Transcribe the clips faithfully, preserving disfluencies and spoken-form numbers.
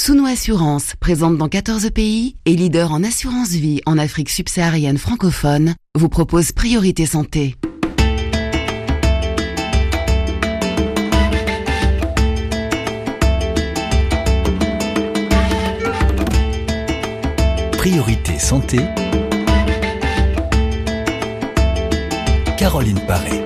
Tsuno Assurance, présente dans quatorze pays et leader en assurance vie en Afrique subsaharienne francophone, vous propose Priorité Santé. Priorité Santé, Caroline Paré.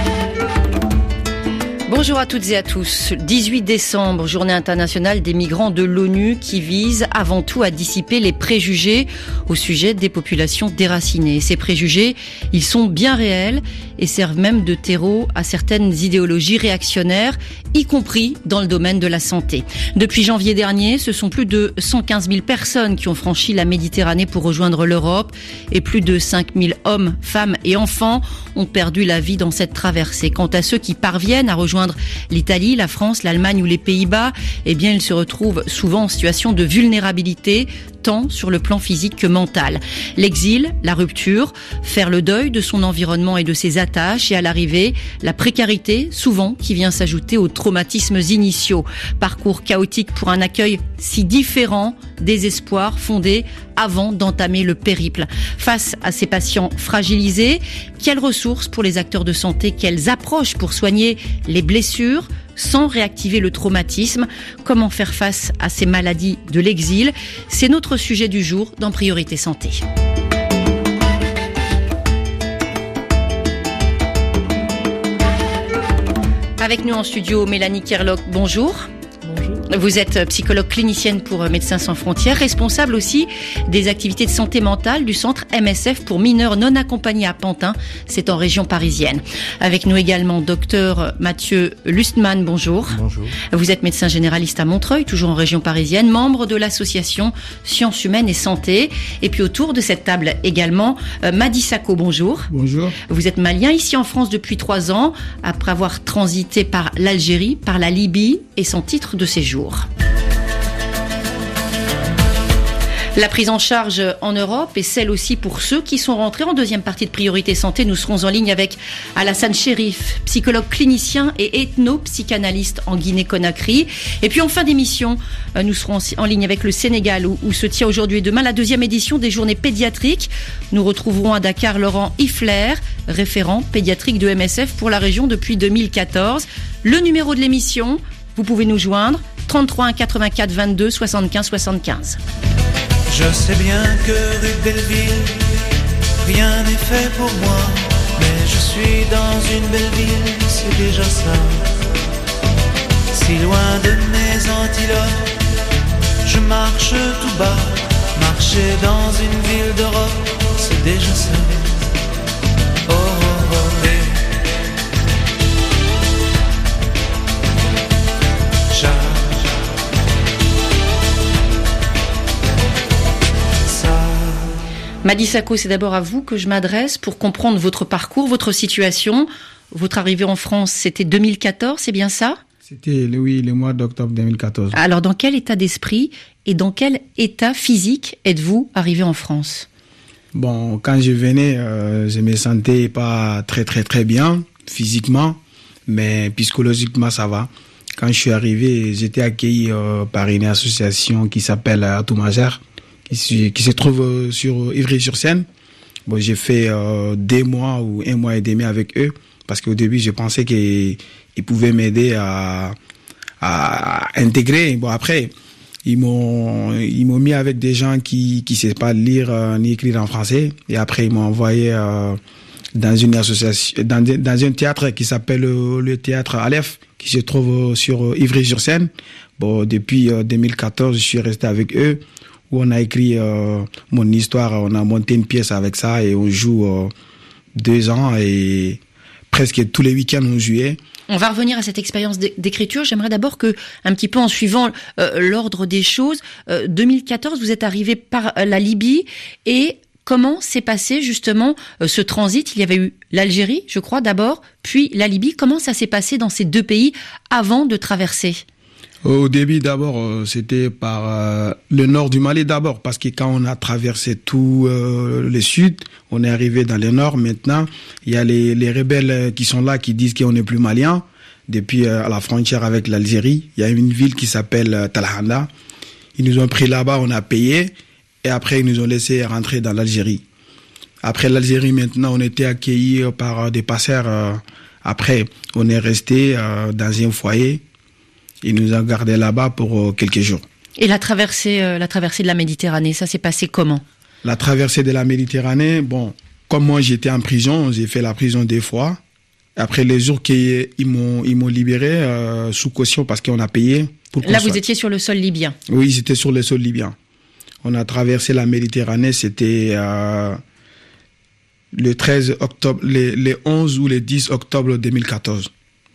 Bonjour à toutes et à tous. dix-huit décembre, journée internationale des migrants de l'ONU qui vise avant tout à dissiper les préjugés au sujet des populations déracinées. Ces préjugés, ils sont bien réels et servent même de terreau à certaines idéologies réactionnaires, y compris dans le domaine de la santé. Depuis janvier dernier, ce sont plus de cent quinze mille personnes qui ont franchi la Méditerranée pour rejoindre l'Europe et plus de cinq mille hommes, femmes et enfants ont perdu la vie dans cette traversée. Quant à ceux qui parviennent à rejoindre l'Italie, la France, l'Allemagne ou les Pays-Bas, eh bien, ils se retrouvent souvent en situation de vulnérabilité, tant sur le plan physique que mental. L'exil, la rupture, faire le deuil de son environnement et de ses attaches, et à l'arrivée, la précarité, souvent, qui vient s'ajouter aux traumatismes initiaux. Parcours chaotique pour un accueil si différent, désespoir fondé avant d'entamer le périple. Face à ces patients fragilisés, quelles ressources pour les acteurs de santé, quelles approches pour soigner les blessures sans réactiver le traumatisme? Comment faire face à ces maladies de l'exil? C'est notre sujet du jour dans Priorité Santé. Avec nous en studio, Mélanie Kerlock, bonjour. Bonjour. Vous êtes psychologue clinicienne pour Médecins sans frontières, responsable aussi des activités de santé mentale du centre M S F pour mineurs non accompagnés à Pantin, c'est en région parisienne. Avec nous également docteur Mathieu Lustmann, bonjour. Bonjour. Vous êtes médecin généraliste à Montreuil, toujours en région parisienne, membre de l'association Sciences Humaines et Santé. Et puis autour de cette table également, euh, Madi Sako, bonjour. Bonjour. Vous êtes malien, ici en France depuis trois ans, après avoir transité par l'Algérie, par la Libye et sans titre de séjour. La prise en charge en Europe et celle aussi pour ceux qui sont rentrés en deuxième partie de Priorité Santé. Nous serons en ligne avec Alassane Chérif, psychologue clinicien et ethno-psychanalyste en Guinée-Conakry. Et puis en fin d'émission, nous serons en ligne avec le Sénégal où, où se tient aujourd'hui et demain la deuxième édition des journées pédiatriques. Nous retrouverons à Dakar Laurent Ifler, référent pédiatrique de M S F pour la région depuis deux mille quatorze. Le numéro de l'émission, vous pouvez nous joindre trente-trois un quatre-vingt-quatre vingt-deux soixante-quinze soixante-quinze. Je sais bien que rue Belleville, rien n'est fait pour moi, mais je suis dans une belle ville, c'est déjà ça. Si loin de mes antilopes, je marche tout bas, marcher dans une ville d'Europe, c'est déjà ça. Oh, oh, oh, hey. Madi Sako, c'est d'abord à vous que je m'adresse pour comprendre votre parcours, votre situation. Votre arrivée en France, c'était deux mille quatorze, c'est bien ça? C'était, oui, le mois d'octobre deux mille quatorze. Alors, dans quel état d'esprit et dans quel état physique êtes-vous arrivé en France? Bon, quand je venais, euh, je me sentais pas très, très, très bien, physiquement, mais psychologiquement, ça va. Quand je suis arrivé, j'étais accueilli euh, par une association qui s'appelle Atout Majeur, qui, qui se trouve sur Ivry-sur-Seine. Bon, j'ai fait euh, deux mois ou un mois et demi avec eux, parce qu'au début, je pensais qu'ils ils pouvaient m'aider à, à intégrer. Bon, après, ils m'ont, ils m'ont mis avec des gens qui qui ne savent pas lire euh, ni écrire en français. Et après, ils m'ont envoyé euh, dans une association, dans, dans un théâtre qui s'appelle le, le théâtre Aleph, qui se trouve sur Ivry-sur-Seine. Bon, depuis euh, deux mille quatorze, je suis resté avec eux, où on a écrit euh, mon histoire, on a monté une pièce avec ça et on joue euh, deux ans et presque tous les week-ends on jouait. On va revenir à cette expérience d'écriture. J'aimerais d'abord que, un petit peu en suivant euh, l'ordre des choses, euh, deux mille quatorze, vous êtes arrivé par euh, la Libye et comment s'est passé justement euh, ce transit? Il y avait eu l'Algérie, je crois, d'abord, puis la Libye. Comment ça s'est passé dans ces deux pays avant de traverser? Au début, d'abord, euh, c'était par euh, le nord du Mali d'abord, parce que quand on a traversé tout euh, le sud, on est arrivé dans le nord. Maintenant, il y a les, les rebelles qui sont là, qui disent qu'on n'est plus malien. Depuis euh, à la frontière avec l'Algérie, il y a une ville qui s'appelle euh, Talhanda, Ils nous ont pris là-bas, on a payé, et après ils nous ont laissé rentrer dans l'Algérie. Après l'Algérie, maintenant, on était accueillis par des passeurs. Euh, après, on est resté euh, dans un foyer. Ils nous ont gardés là-bas pour euh, quelques jours. Et la traversée, euh, la traversée de la Méditerranée, ça s'est passé comment? La traversée de la Méditerranée, bon, comme moi j'étais en prison, j'ai fait la prison deux fois. Après les jours qu'ils m'ont, ils m'ont libéré euh, sous caution parce qu'on a payé. Pour Là, vous soit... étiez sur le sol libyen? Oui, j'étais sur le sol libyen. On a traversé la Méditerranée, c'était euh, le treize octobre, les, les onze ou les dix octobre deux mille quatorze.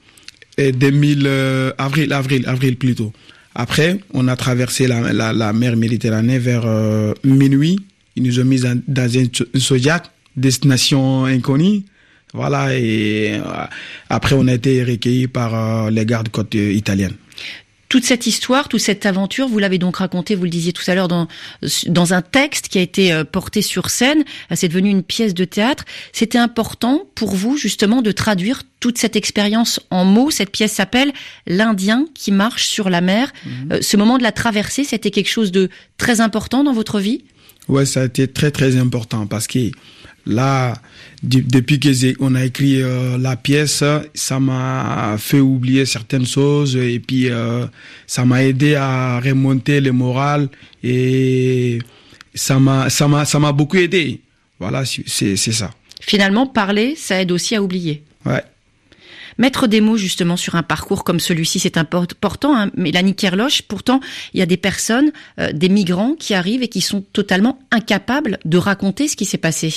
Et deux mille, euh, avril, avril, avril plutôt. Après, on a traversé la, la, la mer Méditerranée vers euh, minuit. Ils nous ont mis dans, dans un Zodiac, destination inconnue. Voilà, et euh, après, on a été recueillis par euh, les gardes-côtes euh, italiennes. Toute cette histoire, toute cette aventure, vous l'avez donc racontée, vous le disiez tout à l'heure, dans, dans un texte qui a été porté sur scène. C'est devenu une pièce de théâtre. C'était important pour vous, justement, de traduire toute cette expérience en mots. Cette pièce s'appelle « L'Indien qui marche sur la mer mmh. ». Euh, ce moment de la traversée, c'était quelque chose de très important dans votre vie? Ouais, ça a été très, très important parce que là, depuis qu'on a écrit euh, la pièce, ça m'a fait oublier certaines choses et puis euh, ça m'a aidé à remonter le moral et ça m'a, ça m'a, ça m'a beaucoup aidé. Voilà, c'est, c'est ça. Finalement, parler, ça aide aussi à oublier. Ouais. Mettre des mots justement sur un parcours comme celui-ci, c'est important. Hein. Mélanie Kerloche, pourtant, il y a des personnes, euh, des migrants qui arrivent et qui sont totalement incapables de raconter ce qui s'est passé.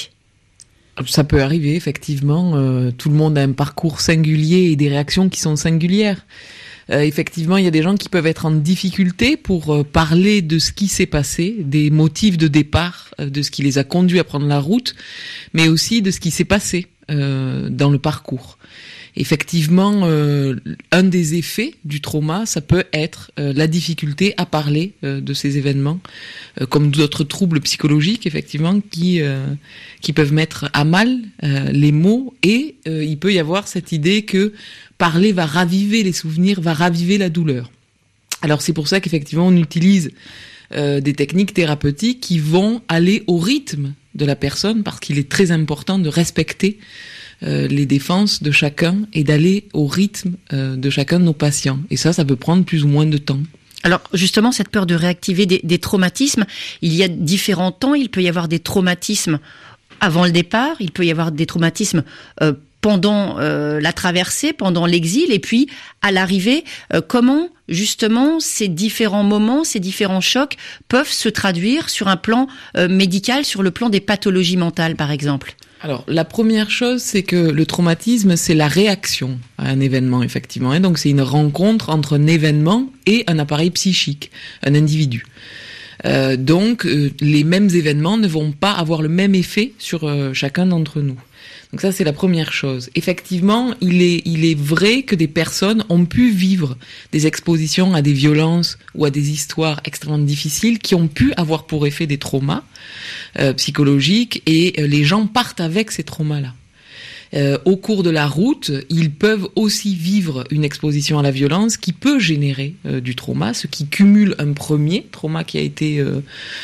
Ça peut arriver, effectivement. Euh, tout le monde a un parcours singulier et des réactions qui sont singulières. Euh, effectivement, il y a des gens qui peuvent être en difficulté pour euh, parler de ce qui s'est passé, des motifs de départ, euh, de ce qui les a conduits à prendre la route, mais aussi de ce qui s'est passé euh, dans le parcours. Effectivement, euh, un des effets du trauma, ça peut être euh, la difficulté à parler euh, de ces événements, euh, comme d'autres troubles psychologiques, effectivement, qui euh, qui peuvent mettre à mal euh, les mots. Et euh, il peut y avoir cette idée que parler va raviver les souvenirs, va raviver la douleur. Alors c'est pour ça qu'effectivement on utilise euh, des techniques thérapeutiques qui vont aller au rythme de la personne, parce qu'il est très important de respecter Euh, les défenses de chacun et d'aller au rythme euh, de chacun de nos patients. Et ça, ça peut prendre plus ou moins de temps. Alors justement, cette peur de réactiver des, des traumatismes, il y a différents temps. Il peut y avoir des traumatismes avant le départ, il peut y avoir des traumatismes euh, pendant euh, la traversée, pendant l'exil, et puis à l'arrivée. Euh, comment justement ces différents moments, ces différents chocs peuvent se traduire sur un plan euh, médical, sur le plan des pathologies mentales, par exemple? Alors, la première chose, c'est que le traumatisme, c'est la réaction à un événement, effectivement. Et donc, c'est une rencontre entre un événement et un appareil psychique, un individu. Euh, donc, euh, les mêmes événements ne vont pas avoir le même effet sur euh, chacun d'entre nous. Donc ça, c'est la première chose. Effectivement, il est, il est vrai que des personnes ont pu vivre des expositions à des violences ou à des histoires extrêmement difficiles qui ont pu avoir pour effet des traumas euh, psychologiques, et euh, les gens partent avec ces traumas-là. Euh, au cours de la route, ils peuvent aussi vivre une exposition à la violence qui peut générer euh, du trauma, ce qui cumule un premier trauma qui a été euh,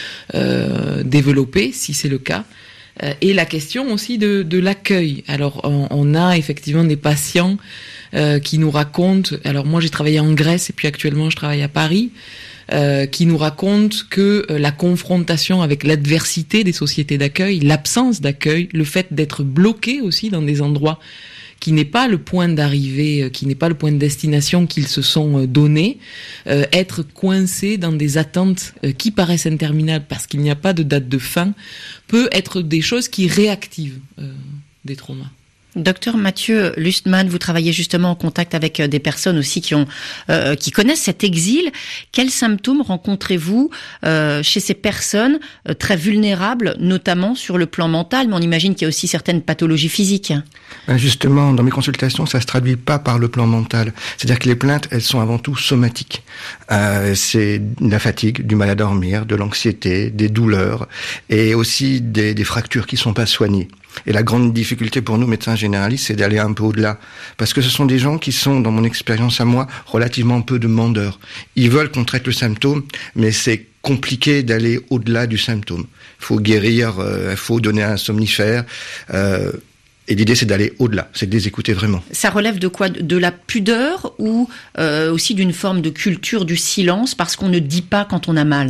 euh, développé, si c'est le cas. Et la question aussi de, de l'accueil. Alors, on, on a effectivement des patients euh, qui nous racontent... Alors, moi, j'ai travaillé en Grèce et puis actuellement, je travaille à Paris, euh, qui nous racontent que euh, la confrontation avec l'adversité des sociétés d'accueil, l'absence d'accueil, le fait d'être bloqué aussi dans des endroits qui n'est pas le point d'arrivée, qui n'est pas le point de destination qu'ils se sont donnés, euh, être coincé dans des attentes euh, qui paraissent interminables parce qu'il n'y a pas de date de fin, peut être des choses qui réactivent euh, des traumas. Docteur Mathieu Lustmann, vous travaillez justement en contact avec des personnes aussi qui ont, euh, qui connaissent cet exil. Quels symptômes rencontrez-vous euh, chez ces personnes euh, très vulnérables, notamment sur le plan mental, mais on imagine qu'il y a aussi certaines pathologies physiques? Justement, dans mes consultations, ça se traduit pas par le plan mental. C'est-à-dire que les plaintes, elles sont avant tout somatiques. Euh, c'est de la fatigue, du mal à dormir, de l'anxiété, des douleurs et aussi des, des fractures qui sont pas soignées. Et la grande difficulté pour nous, médecins généralistes, c'est d'aller un peu au-delà. Parce que ce sont des gens qui sont, dans mon expérience à moi, relativement peu demandeurs. Ils veulent qu'on traite le symptôme, mais c'est compliqué d'aller au-delà du symptôme. Il faut guérir, il euh, faut donner un somnifère. Euh, et l'idée, c'est d'aller au-delà, c'est de les écouter vraiment. Ça relève de quoi ? De la pudeur ou euh, aussi d'une forme de culture du silence, parce qu'on ne dit pas quand on a mal ?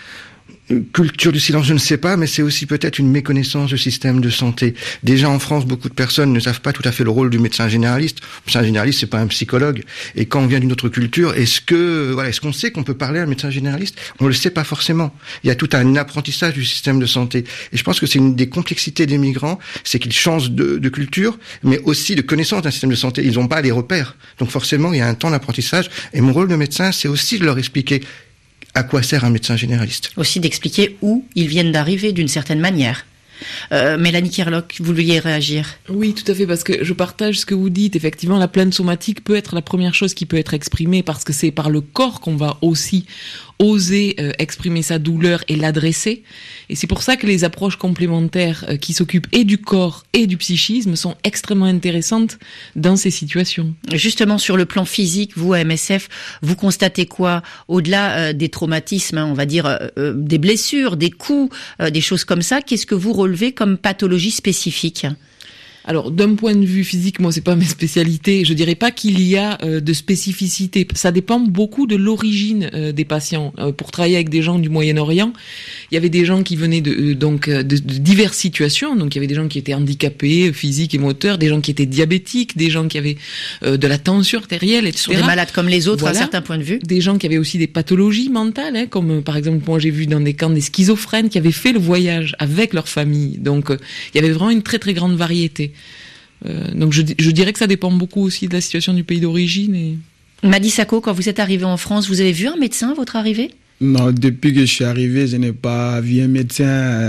Culture du silence, je ne sais pas, mais c'est aussi peut-être une méconnaissance du système de santé. Déjà en France, beaucoup de personnes ne savent pas tout à fait le rôle du médecin généraliste. Le médecin généraliste, c'est pas un psychologue. Et quand on vient d'une autre culture, est-ce que, voilà, est-ce qu'on sait qu'on peut parler à un médecin généraliste ? On le sait pas forcément. Il y a tout un apprentissage du système de santé. Et je pense que c'est une des complexités des migrants, c'est qu'ils changent de, de culture, mais aussi de connaissance d'un système de santé. Ils n'ont pas les repères. Donc forcément, il y a un temps d'apprentissage. Et mon rôle de médecin, c'est aussi de leur expliquer à quoi sert un médecin généraliste. Aussi d'expliquer où ils viennent d'arriver d'une certaine manière. Euh, Mélanie Kerlock, vous vouliez réagir ? Oui, tout à fait, parce que je partage ce que vous dites. Effectivement, la plainte somatique peut être la première chose qui peut être exprimée, parce que c'est par le corps qu'on va aussi oser euh, exprimer sa douleur et l'adresser. Et c'est pour ça que les approches complémentaires euh, qui s'occupent et du corps et du psychisme sont extrêmement intéressantes dans ces situations. Justement, sur le plan physique, vous, à M S F, vous constatez quoi ? Au-delà euh, des traumatismes, hein, on va dire euh, des blessures, des coups, euh, des choses comme ça, qu'est-ce que vous relevez comme pathologie spécifique ? Alors, d'un point de vue physique, moi, c'est pas mes spécialités. Je dirais pas qu'il y a euh, de spécificité. Ça dépend beaucoup de l'origine euh, des patients. Euh, pour travailler avec des gens du Moyen-Orient, il y avait des gens qui venaient de euh, donc de, de diverses situations. Donc, il y avait des gens qui étaient handicapés, physiques et moteurs, des gens qui étaient diabétiques, des gens qui avaient euh, de la tension artérielle, et cetera. Sont des malades comme les autres, voilà. À certains points de vue. Des gens qui avaient aussi des pathologies mentales, hein, comme euh, par exemple, moi, j'ai vu dans des camps des schizophrènes qui avaient fait le voyage avec leur famille. Donc, euh, il y avait vraiment une très très grande variété. Euh, donc je, je dirais que ça dépend beaucoup aussi de la situation du pays d'origine. Et... Madi Sako, quand vous êtes arrivé en France, vous avez vu un médecin à votre arrivée ? Non, depuis que je suis arrivé, je n'ai pas vu un médecin,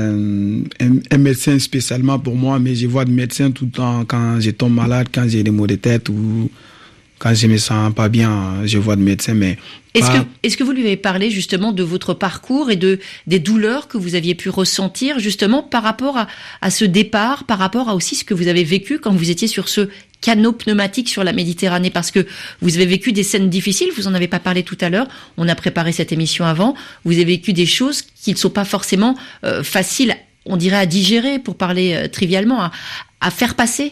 un, un médecin spécialement pour moi, mais je vois des médecins tout le temps quand je tombe malade, quand j'ai des maux de tête ou quand je me sens pas bien, je vois des médecins, mais Est-ce pas... que, est-ce que vous lui avez parlé justement de votre parcours et de des douleurs que vous aviez pu ressentir justement par rapport à, à ce départ, par rapport à aussi ce que vous avez vécu quand vous étiez sur ce canot pneumatique sur la Méditerranée, parce que vous avez vécu des scènes difficiles, vous en avez pas parlé tout à l'heure, on a préparé cette émission avant, vous avez vécu des choses qui ne sont pas forcément euh, faciles, on dirait à digérer, pour parler euh, trivialement, à, à faire passer.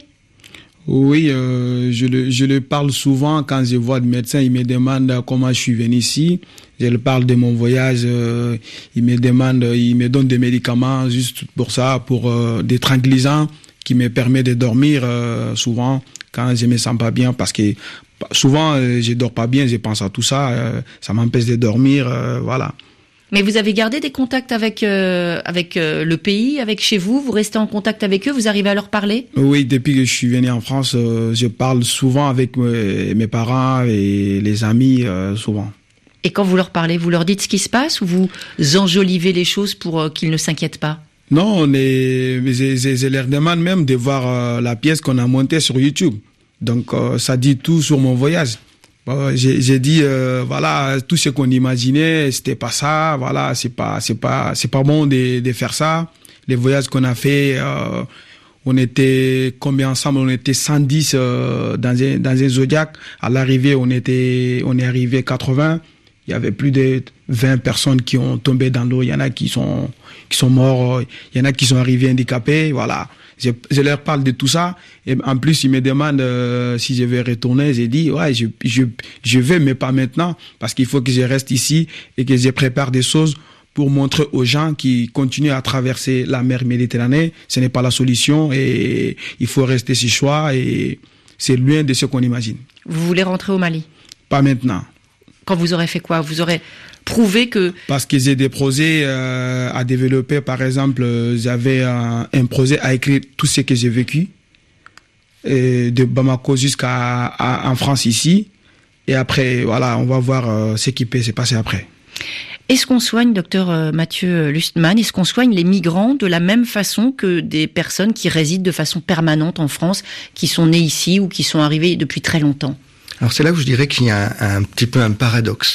Oui, euh, je, le, je le parle souvent quand je vois des médecins, ils me demandent comment je suis venu ici. Je leur parle de mon voyage, euh, ils me demandent, ils me donnent des médicaments juste pour ça, pour euh, des tranquillisants qui me permettent de dormir euh, souvent quand je me sens pas bien, parce que souvent euh, je dors pas bien, je pense à tout ça, euh, ça m'empêche de dormir, euh, voilà. Mais vous avez gardé des contacts avec euh, avec euh, le pays, avec chez vous, vous restez en contact avec eux, vous arrivez à leur parler ? Oui, depuis que je suis venu en France, euh, je parle souvent avec mes, mes parents et les amis, euh, souvent. Et quand vous leur parlez, vous leur dites ce qui se passe ou vous enjolivez les choses pour euh, qu'ils ne s'inquiètent pas ? Non, on est, je, je, je leur demande même de voir euh, la pièce qu'on a montée sur YouTube. Donc, euh, ça dit tout sur mon voyage. J'ai, j'ai dit euh, voilà, tout ce qu'on imaginait, c'était pas ça. Voilà, c'est pas c'est pas c'est pas bon de de faire ça. Les voyages qu'on a fait, euh, on était combien ensemble? On était cent dix euh, dans un dans un Zodiac. À l'arrivée, on était on est arrivé quatre-vingts. Il y avait plus de vingt personnes qui ont tombé dans l'eau. Il y en a qui sont qui sont morts. Il y en a qui sont arrivés handicapés. Voilà. Je, je leur parle de tout ça. Et en plus, ils me demandent euh, si je vais retourner. J'ai dit, ouais, je, je, je vais, mais pas maintenant. Parce qu'il faut que je reste ici et que je prépare des choses pour montrer aux gens qui continuent à traverser la mer Méditerranée. Ce n'est pas la solution et il faut rester sur choix et c'est loin de ce qu'on imagine. Vous voulez rentrer au Mali? Pas maintenant. Quand vous aurez fait quoi? Vous aurez prouvé que... Parce que j'ai des projets euh, à développer. Par exemple, euh, j'avais un, un projet à écrire tout ce que j'ai vécu, et de Bamako jusqu'à à, en France ici. Et après, voilà, on va voir euh, ce qui peut se passer après. Est-ce qu'on soigne, docteur Mathieu Lustmann, est-ce qu'on soigne les migrants de la même façon que des personnes qui résident de façon permanente en France, qui sont nées ici ou qui sont arrivées depuis très longtemps? Alors c'est là où je dirais qu'il y a un, un petit peu un paradoxe.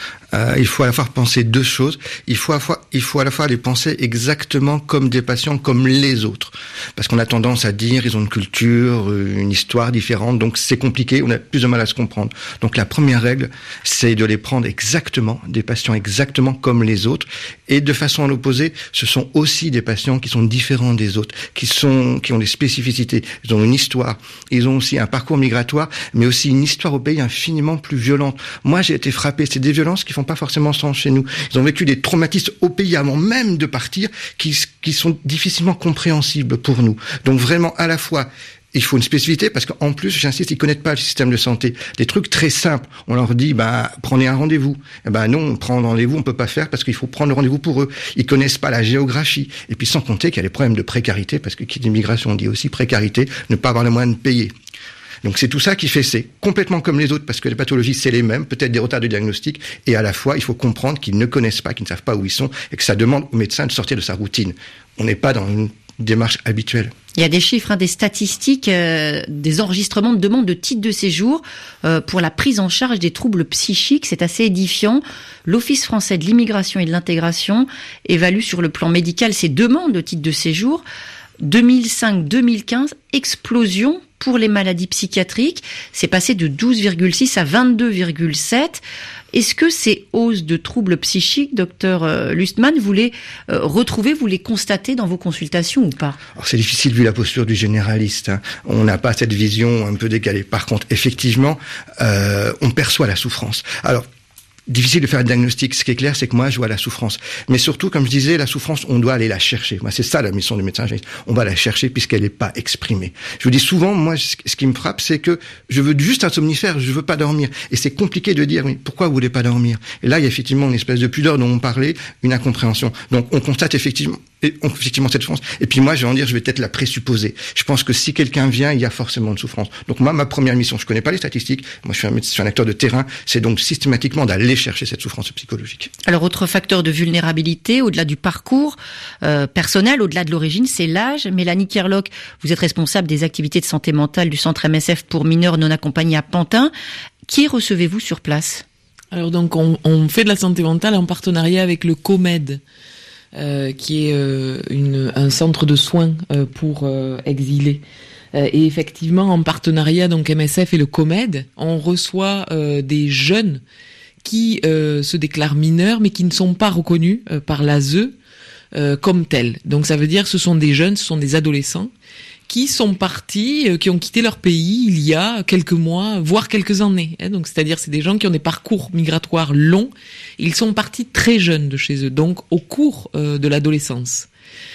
Euh, il faut à la fois penser deux choses. Il faut à la fois, il faut à la fois les penser exactement comme des patients, comme les autres. Parce qu'on a tendance à dire, ils ont une culture, une histoire différente, donc c'est compliqué, on a plus de mal à se comprendre. Donc la première règle, c'est de les prendre exactement, des patients exactement comme les autres. Et de façon à l'opposé, ce sont aussi des patients qui sont différents des autres, qui sont, qui ont des spécificités. Ils ont une histoire. Ils ont aussi un parcours migratoire, mais aussi une histoire au pays infiniment plus violente. Moi, j'ai été frappé. C'est des violences qui font pas forcément sens chez nous. Ils ont vécu des traumatismes au pays avant même de partir, qui, qui sont difficilement compréhensibles pour nous. Donc vraiment, à la fois, il faut une spécificité parce qu'en plus, j'insiste, ils connaissent pas le système de santé. Des trucs très simples. On leur dit, bah, prenez un rendez-vous. Eh ben, non, prendre un rendez-vous, on peut pas faire parce qu'il faut prendre le rendez-vous pour eux. Ils connaissent pas la géographie. Et puis, sans compter qu'il y a les problèmes de précarité parce que qui dit migration, on dit aussi précarité, ne pas avoir les moyens de payer. Donc c'est tout ça qui fait, c'est complètement comme les autres, parce que les pathologies, c'est les mêmes, peut-être des retards de diagnostic, et à la fois, il faut comprendre qu'ils ne connaissent pas, qu'ils ne savent pas où ils sont, et que ça demande au médecin de sortir de sa routine. On n'est pas dans une démarche habituelle. Il y a des chiffres, hein, des statistiques, euh, des enregistrements de demandes de titres de séjour euh, pour la prise en charge des troubles psychiques. C'est assez édifiant. L'Office français de l'immigration et de l'intégration évalue sur le plan médical ces demandes de titres de séjour. deux mille cinq deux mille quinze, explosion pour les maladies psychiatriques. C'est passé de douze virgule six à vingt-deux virgule sept. Est-ce que ces hausses de troubles psychiques, docteur Lustmann, vous les euh, retrouvez, vous les constatez dans vos consultations ou pas? Alors c'est difficile vu la posture du généraliste. Hein. On n'a pas cette vision un peu décalée. Par contre, effectivement, euh, on perçoit la souffrance. Alors, difficile de faire un diagnostic. Ce qui est clair, c'est que moi, je vois la souffrance. Mais surtout, comme je disais, la souffrance, on doit aller la chercher. Moi, c'est ça la mission du médecin généraliste. On va la chercher puisqu'elle n'est pas exprimée. Je vous dis souvent, moi, ce qui me frappe, c'est que je veux juste un somnifère, je veux pas dormir. Et c'est compliqué de dire, oui, pourquoi vous voulez pas dormir? Et là, il y a effectivement une espèce de pudeur dont on parlait, une incompréhension. Donc, on constate effectivement, effectivement cette souffrance. Et puis moi, je vais en dire, je vais peut-être la présupposer. Je pense que si quelqu'un vient, il y a forcément de souffrance. Donc moi, ma première mission, je connais pas les statistiques. Moi, je suis un, je suis un acteur de terrain. C'est donc systématiquement d'aller chercher cette souffrance psychologique. Alors, autre facteur de vulnérabilité, au-delà du parcours euh, personnel, au-delà de l'origine, c'est l'âge. Mélanie Kerlock, vous êtes responsable des activités de santé mentale du centre M S F pour mineurs non accompagnés à Pantin. Qui recevez-vous sur place? Alors donc, on, on fait de la santé mentale en partenariat avec le COMED, euh, qui est euh, une, un centre de soins euh, pour euh, exilés. Euh, et effectivement, en partenariat donc M S F et le COMED, on reçoit euh, des jeunes qui euh, se déclarent mineurs, mais qui ne sont pas reconnus euh, par l'A S E euh, comme tels. Donc ça veut dire que ce sont des jeunes, ce sont des adolescents qui sont partis, euh, qui ont quitté leur pays il y a quelques mois, voire quelques années. Hein. Donc c'est-à-dire c'est des gens qui ont des parcours migratoires longs. Ils sont partis très jeunes de chez eux, donc au cours euh, de l'adolescence.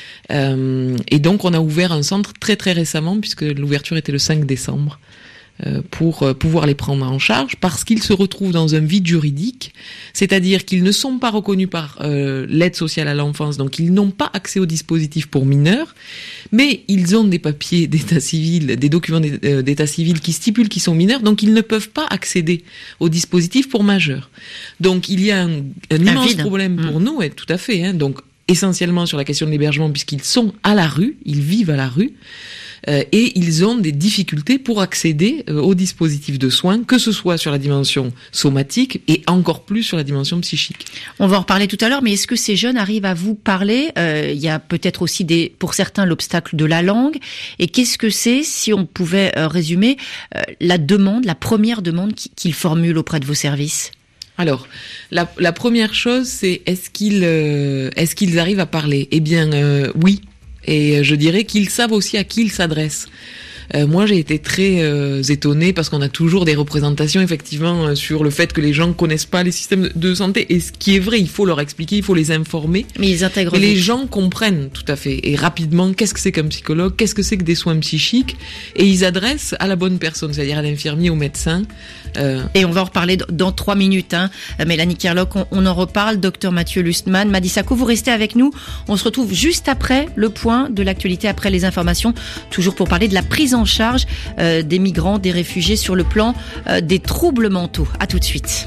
Euh, et donc on a ouvert un centre très très récemment, puisque l'ouverture était le cinq décembre. Pour pouvoir les prendre en charge, parce qu'ils se retrouvent dans un vide juridique, c'est-à-dire qu'ils ne sont pas reconnus par euh, l'aide sociale à l'enfance, donc ils n'ont pas accès au dispositif pour mineurs, mais ils ont des papiers d'état civil, des documents d'état civil qui stipulent qu'ils sont mineurs, donc ils ne peuvent pas accéder au dispositif pour majeurs. Donc il y a un, un immense vide. problème pour mmh. nous, et tout à fait, hein, donc essentiellement sur la question de l'hébergement, puisqu'ils sont à la rue, ils vivent à la rue, Euh, et ils ont des difficultés pour accéder euh, aux dispositifs de soins, que ce soit sur la dimension somatique et encore plus sur la dimension psychique. On va en reparler tout à l'heure, mais est-ce que ces jeunes arrivent à vous parler? euh, Il y a peut-être aussi des, pour certains l'obstacle de la langue. Et qu'est-ce que c'est, si on pouvait euh, résumer, euh, la demande, la première demande qu'ils formulent auprès de vos services? Alors, la, la première chose, c'est est-ce qu'ils, euh, est-ce qu'ils arrivent à parler? Eh bien, euh, oui. Et je dirais qu'ils savent aussi à qui ils s'adressent. Euh, moi, j'ai été très euh, étonnée parce qu'on a toujours des représentations, effectivement, euh, sur le fait que les gens connaissent pas les systèmes de santé. Et ce qui est vrai, il faut leur expliquer, il faut les informer. Mais ils intègrent. Et les gens comprennent tout à fait. Et rapidement, qu'est-ce que c'est qu'un psychologue? Qu'est-ce que c'est que des soins psychiques? Et ils adressent à la bonne personne, c'est-à-dire à l'infirmier, au médecin. Euh... Et on va en reparler dans trois minutes, hein. Mélanie Kerlock, on, on en reparle. Docteur Mathieu Lustmann, Madi Sako, vous restez avec nous. On se retrouve juste après le point de l'actualité, après les informations, toujours pour parler de la prise en charge euh, des migrants, des réfugiés sur le plan euh, des troubles mentaux. À tout de suite.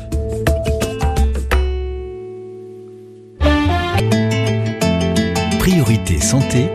Priorité santé.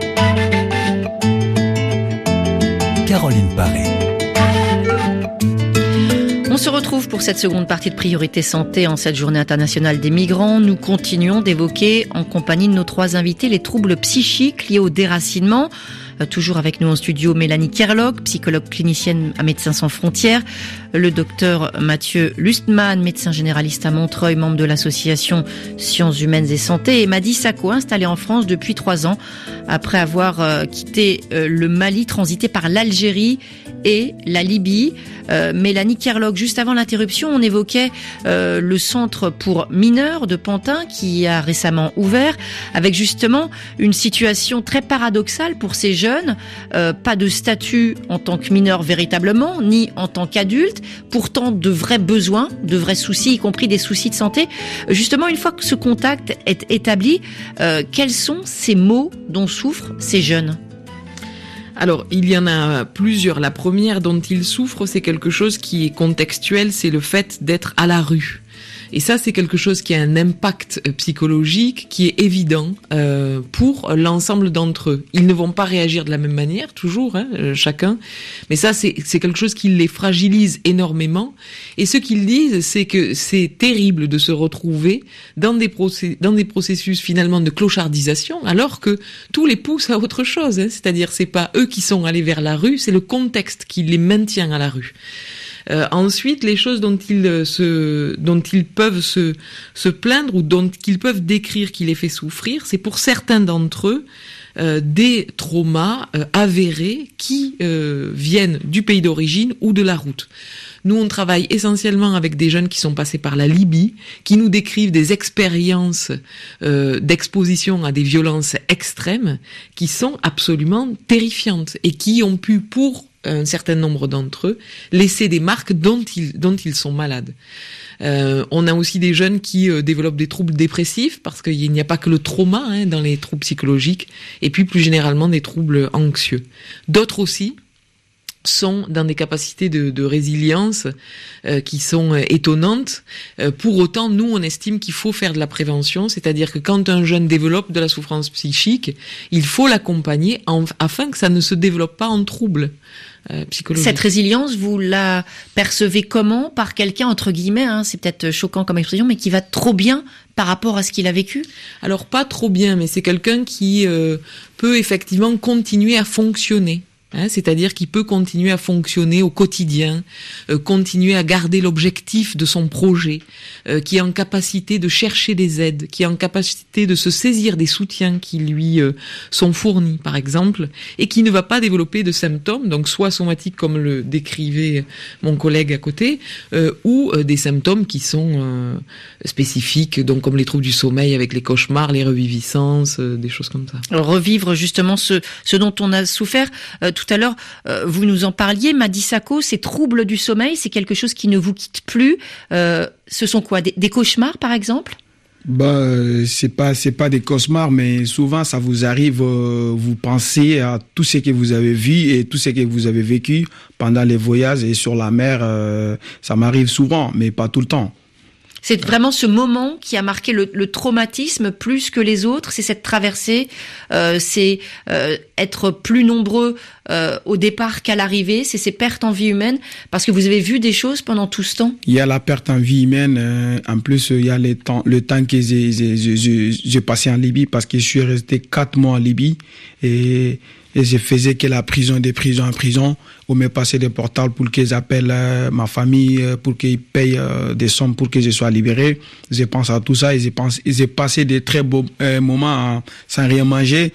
Caroline Paré. On se retrouve pour cette seconde partie de Priorité Santé en cette journée internationale des migrants. Nous continuons d'évoquer en compagnie de nos trois invités les troubles psychiques liés au déracinement. Euh, toujours avec nous en studio Mélanie Kerlog, psychologue clinicienne à Médecins sans frontières, le docteur Mathieu Lustmann, médecin généraliste à Montreuil, membre de l'association Sciences Humaines et Santé, et Madi Sako, installé en France depuis trois ans, après avoir euh, quitté euh, le Mali, transité par l'Algérie et la Libye. Euh, Mélanie Kerlog, juste avant l'interruption, on évoquait euh, le centre pour mineurs de Pantin qui a récemment ouvert, avec justement une situation très paradoxale pour ces jeunes, euh, pas de statut en tant que mineur véritablement, ni en tant qu'adulte, pourtant de vrais besoins, de vrais soucis, y compris des soucis de santé. Justement, une fois que ce contact est établi, euh, quels sont ces maux dont souffrent ces jeunes ? Alors, il y en a plusieurs. La première dont ils souffrent, c'est quelque chose qui est contextuel, c'est le fait d'être à la rue. Et ça, c'est quelque chose qui a un impact psychologique qui est évident euh, pour l'ensemble d'entre eux. Ils ne vont pas réagir de la même manière, toujours, hein, euh, chacun. Mais ça, c'est, c'est quelque chose qui les fragilise énormément. Et ce qu'ils disent, c'est que c'est terrible de se retrouver dans des, procé- dans des processus finalement de clochardisation, alors que tout les pousse à autre chose. Hein. C'est-à-dire, c'est pas eux qui sont allés vers la rue, c'est le contexte qui les maintient à la rue. Euh, ensuite, les choses dont ils euh, se, dont ils peuvent se, se plaindre ou dont ils peuvent décrire qui les fait souffrir, c'est pour certains d'entre eux euh, des traumas euh, avérés qui euh, viennent du pays d'origine ou de la route. Nous, on travaille essentiellement avec des jeunes qui sont passés par la Libye, qui nous décrivent des expériences euh, d'exposition à des violences extrêmes qui sont absolument terrifiantes et qui ont pu, pour un certain nombre d'entre eux, laisser des marques dont ils, dont ils sont malades. Euh, on a aussi des jeunes qui euh, développent des troubles dépressifs, parce qu'il n'y a pas que le trauma hein, dans les troubles psychologiques, et puis plus généralement des troubles anxieux. D'autres aussi sont dans des capacités de, de résilience euh, qui sont euh, étonnantes. Euh, pour autant, nous, on estime qu'il faut faire de la prévention, c'est-à-dire que quand un jeune développe de la souffrance psychique, il faut l'accompagner en, afin que ça ne se développe pas en trouble euh, psychologique. Cette résilience, vous la percevez comment ? Par quelqu'un, entre guillemets, hein, c'est peut-être choquant comme expression, mais qui va trop bien par rapport à ce qu'il a vécu ? Alors, pas trop bien, mais c'est quelqu'un qui euh, peut effectivement continuer à fonctionner. Hein, c'est-à-dire qu'il peut continuer à fonctionner au quotidien, euh, continuer à garder l'objectif de son projet, euh, qui est en capacité de chercher des aides, qui est en capacité de se saisir des soutiens qui lui euh, sont fournis, par exemple, et qui ne va pas développer de symptômes, donc soit somatiques comme le décrivait mon collègue à côté, euh, ou euh, des symptômes qui sont euh, spécifiques, donc comme les troubles du sommeil avec les cauchemars, les reviviscences, euh, des choses comme ça. Alors, revivre justement ce, ce dont on a souffert. Euh, Tout à l'heure, euh, vous nous en parliez, Madi Sako, ces troubles du sommeil, c'est quelque chose qui ne vous quitte plus. Euh, ce sont quoi, des, des cauchemars, par exemple ? Bah, euh, c'est pas c'est pas des cauchemars, mais souvent ça vous arrive. Euh, vous pensez à tout ce que vous avez vu et tout ce que vous avez vécu pendant les voyages et sur la mer. Euh, ça m'arrive souvent, mais pas tout le temps. C'est vraiment ce moment qui a marqué le, le traumatisme plus que les autres. C'est cette traversée, euh, c'est euh, être plus nombreux euh, au départ qu'à l'arrivée. C'est ces pertes en vie humaine, parce que vous avez vu des choses pendant tout ce temps. Il y a la perte en vie humaine. Euh, en plus, il y a le temps, le temps que j'ai, j'ai, j'ai, j'ai passé en Libye, parce que je suis resté quatre mois en Libye et Et je faisais que la prison, des prisons en prison, où me passer des portables pour qu'ils appellent euh, ma famille, euh, pour qu'ils payent euh, des sommes pour que je sois libéré. Je pense à tout ça et je pense, j'ai passé des très beaux euh, moments hein, sans rien manger.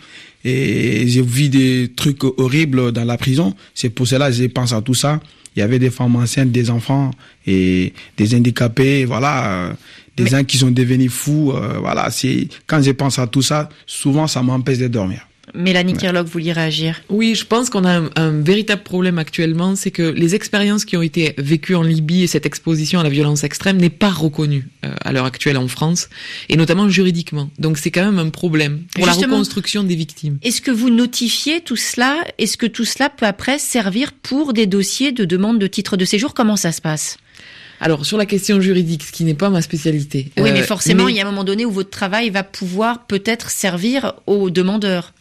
Et j'ai vu des trucs horribles dans la prison. C'est pour cela que je pense à tout ça. Il y avait des femmes enceintes, des enfants et des handicapés, voilà, euh, des Mais... gens qui sont devenus fous. Euh, voilà, c'est quand je pense à tout ça, souvent ça m'empêche de dormir. Mélanie Kerlog, vous vouliez réagir ? Oui, je pense qu'on a un, un véritable problème actuellement, c'est que les expériences qui ont été vécues en Libye et cette exposition à la violence extrême n'est pas reconnue euh, à l'heure actuelle en France, et notamment juridiquement. Donc c'est quand même un problème pour Justement, la reconstruction des victimes. Est-ce que vous notifiez tout cela ? Est-ce que tout cela peut après servir pour des dossiers de demande de titre de séjour ? Comment ça se passe ? Alors, sur la question juridique, ce qui n'est pas ma spécialité. Oui, euh, mais forcément, mais... il y a un moment donné où votre travail va pouvoir peut-être servir aux demandeurs.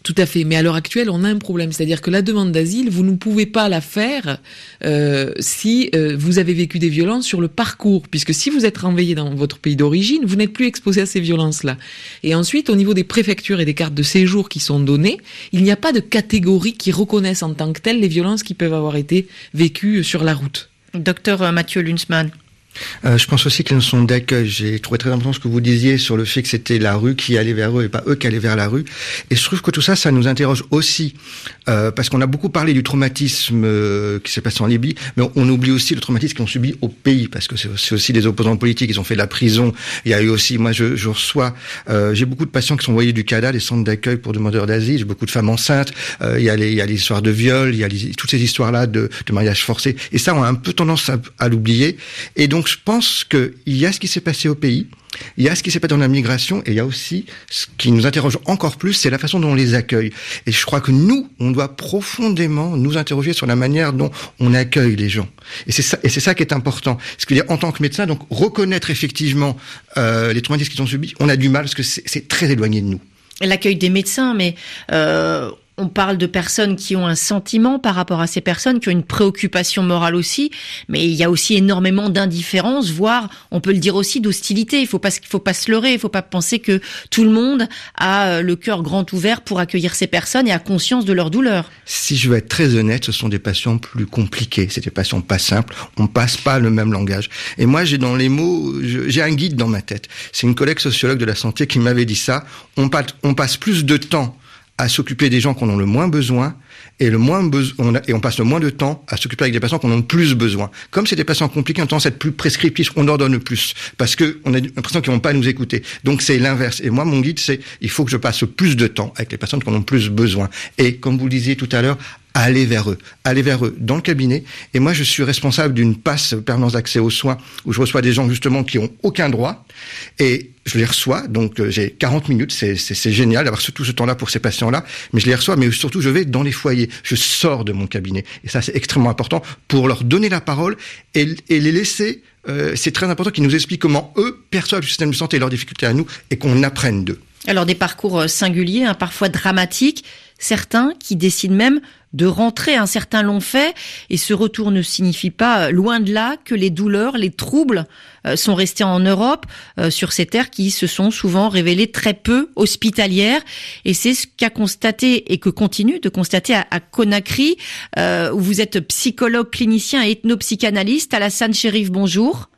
Tout à fait. Mais à l'heure actuelle, on a un problème. C'est-à-dire que la demande d'asile, vous ne pouvez pas la faire euh, si euh, vous avez vécu des violences sur le parcours. Puisque si vous êtes renvoyé dans votre pays d'origine, vous n'êtes plus exposé à ces violences-là. Et ensuite, au niveau des préfectures et des cartes de séjour qui sont données, il n'y a pas de catégorie qui reconnaissent en tant que telles les violences qui peuvent avoir été vécues sur la route. Docteur Mathieu Lunsmann. Euh, je pense aussi qu'ils sont d'accueil. J'ai trouvé très important ce que vous disiez sur le fait que c'était la rue qui allait vers eux et pas eux qui allaient vers la rue. Et je trouve que tout ça, ça nous interroge aussi, euh, parce qu'on a beaucoup parlé du traumatisme euh, qui s'est passé en Libye, mais on, on oublie aussi le traumatisme qu'ils ont subi au pays, parce que c'est, c'est aussi des opposants politiques. Ils ont fait de la prison. Il y a eu aussi, moi, je, je reçois, euh, j'ai beaucoup de patients qui sont envoyés du C A D A, des centres d'accueil pour demandeurs d'asile. J'ai beaucoup de femmes enceintes. Euh, il y a les, il y a les histoires de viol, il y a les, toutes ces histoires-là de, de mariage forcé. Et ça, on a un peu tendance à, à l'oublier. Et donc, je pense qu'il y a ce qui s'est passé au pays, il y a ce qui s'est passé dans la migration, et il y a aussi ce qui nous interroge encore plus, c'est la façon dont on les accueille. Et je crois que nous, on doit profondément nous interroger sur la manière dont on accueille les gens. Et c'est ça, et c'est ça qui est important. Parce qu'il y a, en tant que médecin, donc reconnaître effectivement euh, les traumatismes qu'ils ont subis, on a du mal parce que c'est, c'est très éloigné de nous. L'accueil des médecins, mais euh, on parle de personnes qui ont un sentiment par rapport à ces personnes, qui ont une préoccupation morale aussi, mais il y a aussi énormément d'indifférence, voire, on peut le dire aussi, d'hostilité. Il faut pas, il faut pas se leurrer, il faut pas penser que tout le monde a le cœur grand ouvert pour accueillir ces personnes et a conscience de leur douleur. Si je veux être très honnête, ce sont des patients plus compliqués, c'est des patients pas simples, on passe pas le même langage. Et moi, j'ai dans les mots, j'ai un guide dans ma tête. C'est une collègue sociologue de la santé qui m'avait dit ça. On passe, on passe plus de temps à s'occuper des gens qu'on en a le moins besoin, et le moins besoin, on a, et on passe le moins de temps à s'occuper avec des patients qu'on en a le plus besoin. Comme c'est des patients compliqués, on a tendance à être plus prescriptif, on en donne plus, parce que on a l'impression qu'ils vont pas nous écouter. Donc c'est l'inverse. Et moi, mon guide, c'est, il faut que je passe plus de temps avec les patients qu'on en a le plus besoin. Et comme vous le disiez tout à l'heure, aller vers eux, aller vers eux dans le cabinet. Et moi, je suis responsable d'une passe permanence d'accès aux soins où je reçois des gens justement qui ont aucun droit et je les reçois. Donc euh, j'ai quarante minutes, c'est, c'est, c'est génial d'avoir tout ce temps-là pour ces patients-là. Mais je les reçois, mais surtout je vais dans les foyers, je sors de mon cabinet. Et ça, c'est extrêmement important pour leur donner la parole et, et les laisser. Euh, c'est très important qu'ils nous expliquent comment eux perçoivent le système de santé et leurs difficultés à nous et qu'on apprenne d'eux. Alors des parcours singuliers, hein, parfois dramatiques, certains qui décident même de rentrer, un certain l'ont fait, et ce retour ne signifie pas, loin de là, que les douleurs, les troubles euh, sont restés en Europe, euh, sur ces terres qui se sont souvent révélées très peu hospitalières, et c'est ce qu'a constaté et que continue de constater à, à Conakry, euh, où vous êtes psychologue clinicien et ethnopsychanalyste. Alassane Chérif, bonjour.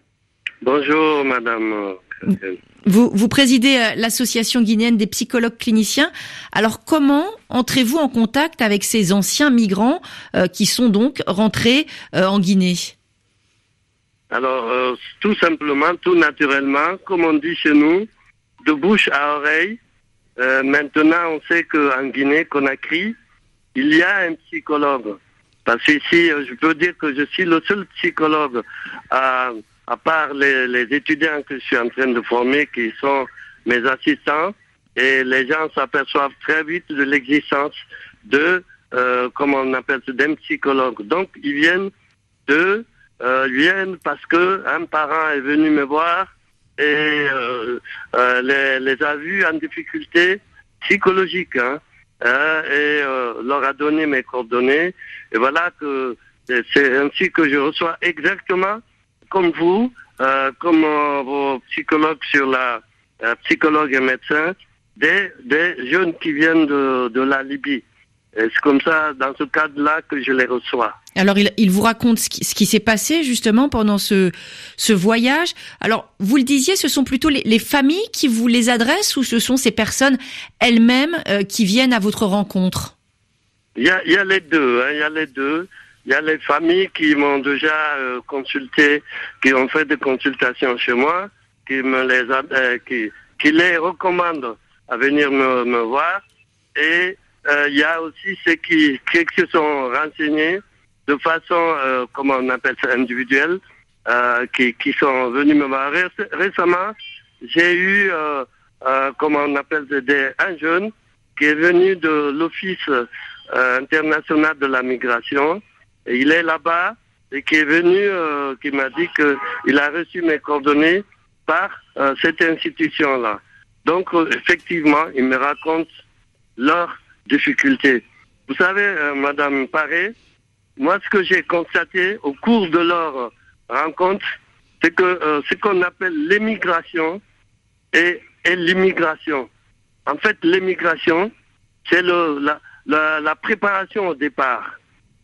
Bonjour, madame. Vous, vous présidez l'association guinéenne des psychologues cliniciens. Alors, comment entrez-vous en contact avec ces anciens migrants euh, qui sont donc rentrés euh, en Guinée ? Alors, euh, tout simplement, tout naturellement, comme on dit chez nous, de bouche à oreille. Euh, maintenant, on sait qu'en Guinée, Conakry, il y a un psychologue. Parce qu'ici, je peux dire que je suis le seul psychologue à... à part les, les étudiants que je suis en train de former, qui sont mes assistants, et les gens s'aperçoivent très vite de l'existence de, euh, comment on appelle ça, d'un psychologue. Donc, ils viennent de, euh, viennent parce que un parent est venu me voir et euh, euh, les, les a vus en difficulté psychologique, hein, euh, et euh, leur a donné mes coordonnées. Et voilà que c'est ainsi que je reçois exactement comme vous, euh, comme euh, vos psychologues sur la euh, psychologue et médecin, des, des jeunes qui viennent de, de la Libye. Et c'est comme ça, dans ce cadre-là, que je les reçois. Alors, il, il vous raconte ce qui, ce qui s'est passé, justement, pendant ce, ce voyage. Alors, vous le disiez, ce sont plutôt les, les familles qui vous les adressent ou ce sont ces personnes elles-mêmes euh, qui viennent à votre rencontre ? Il y a, il y a les deux, hein, il y a les deux. Il y a les familles qui m'ont déjà euh, consulté, qui ont fait des consultations chez moi, qui me les a, euh, qui, qui les recommandent à venir me, me voir. Et euh, il y a aussi ceux qui, qui se sont renseignés de façon, euh, comment on appelle ça, individuelle, euh, qui, qui sont venus me voir. Récemment, j'ai eu, euh, euh, comment on appelle ça, des, un jeune qui est venu de l'Office euh, international de la migration. Et il est là-bas et qui est venu, euh, qui m'a dit qu'il a reçu mes coordonnées par euh, cette institution-là. Donc, euh, effectivement, il me raconte leurs difficultés. Vous savez, euh, Madame Paré, moi, ce que j'ai constaté au cours de leur rencontre, c'est que euh, ce qu'on appelle l'émigration et, et l'immigration. En fait, l'émigration, c'est le, la, la, la préparation au départ.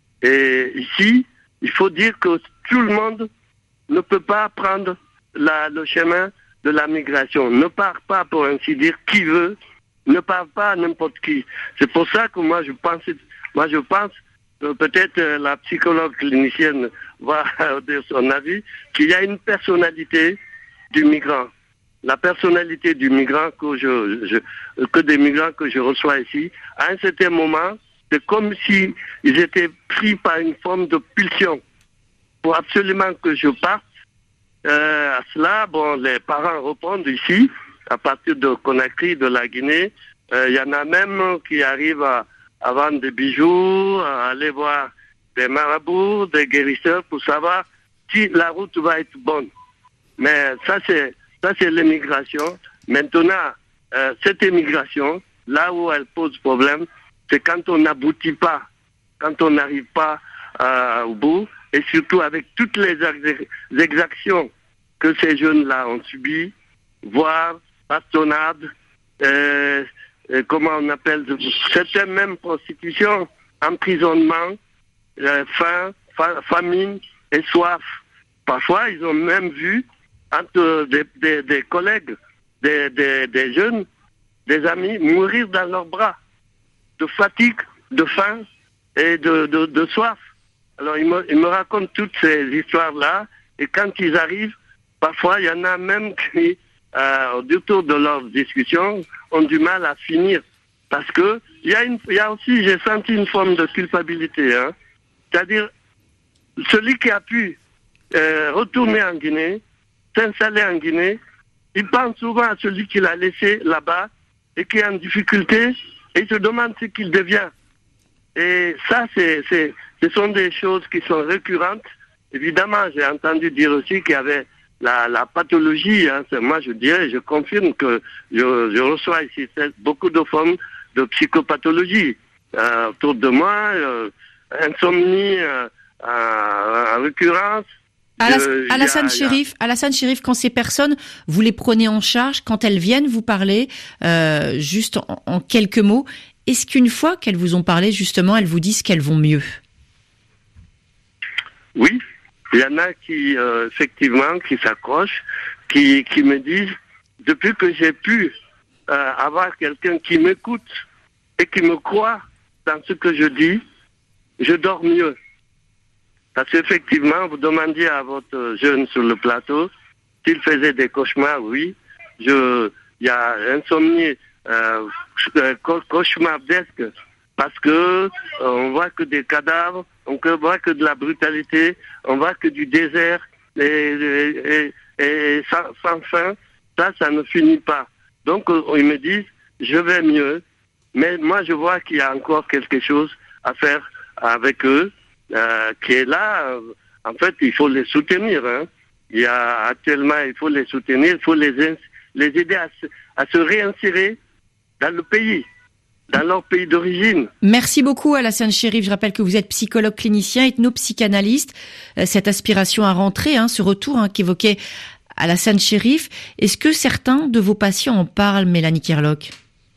Et ici, il faut dire que tout le monde ne peut pas prendre la, le chemin de la migration. Ne part pas, pour ainsi dire, qui veut, ne part pas n'importe qui. C'est pour ça que moi, je pense, moi, je pense que peut-être euh, la psychologue clinicienne va dire son avis, qu'il y a une personnalité du migrant. La personnalité du migrant que je, je que des migrants que je reçois ici, à un certain moment, c'est comme si ils étaient pris par une forme de pulsion pour absolument que je parte. Euh, à cela, bon, les parents répondent ici, à partir de Conakry, de la Guinée. Il euh, y en a même qui arrivent à, à vendre des bijoux, à aller voir des marabouts, des guérisseurs pour savoir si la route va être bonne. Mais ça, c'est ça, c'est l'immigration. Maintenant, euh, cette immigration, là où elle pose problème, c'est quand on n'aboutit pas, quand on n'arrive pas euh, au bout, et surtout avec toutes les exactions que ces jeunes-là ont subies, voire bastonnades, euh, euh, comment on appelle, certaines même prostitution, emprisonnement, euh, faim, fa- famine et soif. Parfois, ils ont même vu entre des, des, des collègues, des, des, des jeunes, des amis, mourir dans leurs bras, de fatigue, de faim et de, de, de soif. Alors, ils me, ils me racontent toutes ces histoires-là, et quand ils arrivent, parfois, il y en a même qui, euh, du tour de leur discussion, ont du mal à finir. Parce que, il y a une, il y a aussi, j'ai senti une forme de culpabilité, hein. C'est-à-dire, celui qui a pu euh, retourner en Guinée, s'installer en Guinée, il pense souvent à celui qui l'a laissé là-bas et qui est en difficulté, et il se demande ce qu'il devient. Et ça, c'est, c'est, ce sont des choses qui sont récurrentes. Évidemment, j'ai entendu dire aussi qu'il y avait la, la pathologie. Hein. Moi, je dirais, je confirme que je, je reçois ici beaucoup de formes de psychopathologie euh, autour de moi, euh, insomnie euh, en récurrence. Je, Alassane Chérif, Alassane Chérif, quand ces personnes, vous les prenez en charge, quand elles viennent vous parler, euh, juste en, en quelques mots, est-ce qu'une fois qu'elles vous ont parlé, justement, elles vous disent qu'elles vont mieux? Oui, il y en a qui, euh, effectivement, qui s'accrochent, qui, qui me disent, depuis que j'ai pu euh, avoir quelqu'un qui m'écoute et qui me croit dans ce que je dis, je dors mieux. Parce qu'effectivement, vous demandiez à votre jeune sur le plateau s'il faisait des cauchemars. Oui, je, il y a insomnie euh, cauchemardesque parce que euh, on voit que des cadavres, on voit que de la brutalité, on voit que du désert et, et, et, et sans, sans fin. Ça, ça ne finit pas. Donc, euh, ils me disent, je vais mieux, mais moi, je vois qu'il y a encore quelque chose à faire avec eux. Euh, qui est là, euh, en fait, il faut les soutenir. Hein. Il y a actuellement, il faut les soutenir, il faut les, ins- les aider à se, à se réinsérer dans le pays, dans leur pays d'origine. Merci beaucoup, Alassane Chérif. Je rappelle que vous êtes psychologue clinicien, ethnopsychanalyste. Euh, cette aspiration à rentrer, hein, ce retour hein, qu'évoquait Alassane Chérif. Est-ce que certains de vos patients en parlent, Mélanie Kerlock ?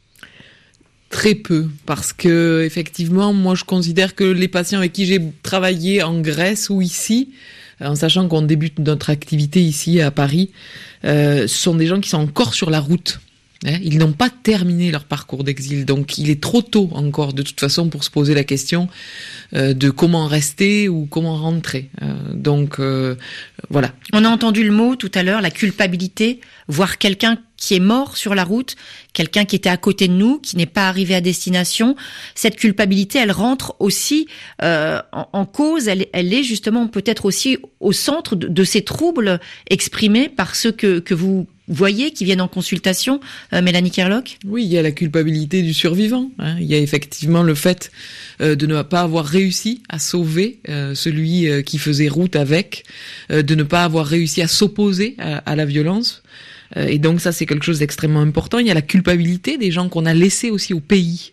Très peu, parce que effectivement, moi je considère que les patients avec qui j'ai travaillé en Grèce ou ici, en sachant qu'on débute notre activité ici à Paris, euh, ce sont des gens qui sont encore sur la route. Hein, ils n'ont pas terminé leur parcours d'exil, donc il est trop tôt encore de toute façon pour se poser la question euh, de comment rester ou comment rentrer. Euh, donc euh, voilà. On a entendu le mot tout à l'heure, la culpabilité, voir quelqu'un qui est mort sur la route, quelqu'un qui était à côté de nous, qui n'est pas arrivé à destination. Cette culpabilité, elle rentre aussi euh, en, en cause, elle, elle est justement peut-être aussi au centre de, de ces troubles exprimés par ceux que, que vous voyez qui viennent en consultation, euh, Mélanie Kerlock ? Oui, il y a la culpabilité du survivant. Hein. Il y a effectivement le fait euh, de ne pas avoir réussi à sauver euh, celui euh, qui faisait route avec, euh, de ne pas avoir réussi à s'opposer à, à la violence. Euh, et donc ça, c'est quelque chose d'extrêmement important. Il y a la culpabilité des gens qu'on a laissés aussi au pays.